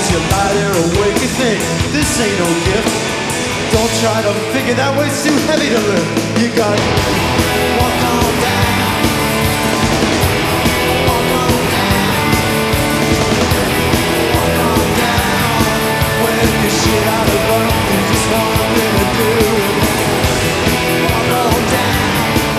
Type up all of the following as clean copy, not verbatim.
you lie there awake, you think this ain't no gift. Don't try to figure that way, it's too heavy to lift. You got walk on down, walk on down, walk on down. When you shit out of luck, you just want nothing to do with it. Walk on down,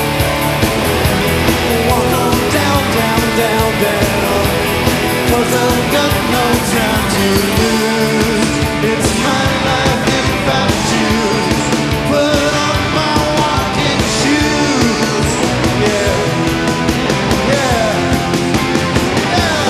walk on down, down, down, down. 'Cause I've got no time to lose. It's my life if I choose. Put on my walking shoes. Yeah, yeah, yeah.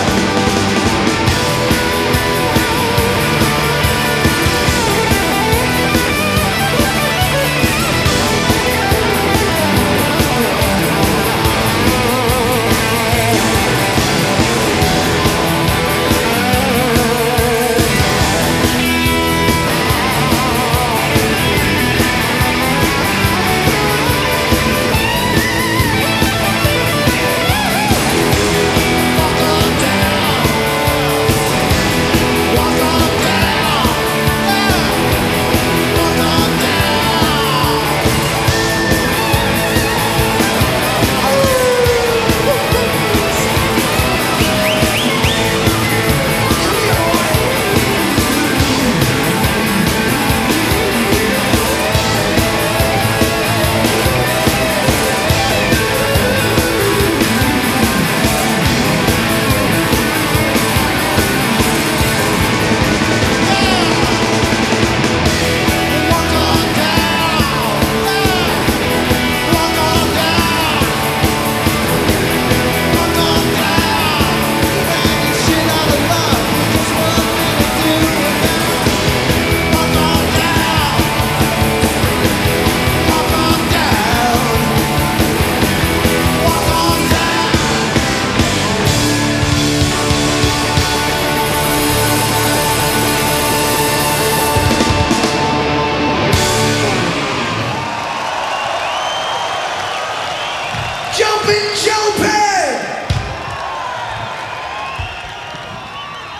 Jumping Joe Penn!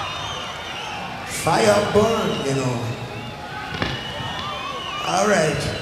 Fire burn, you know. All right.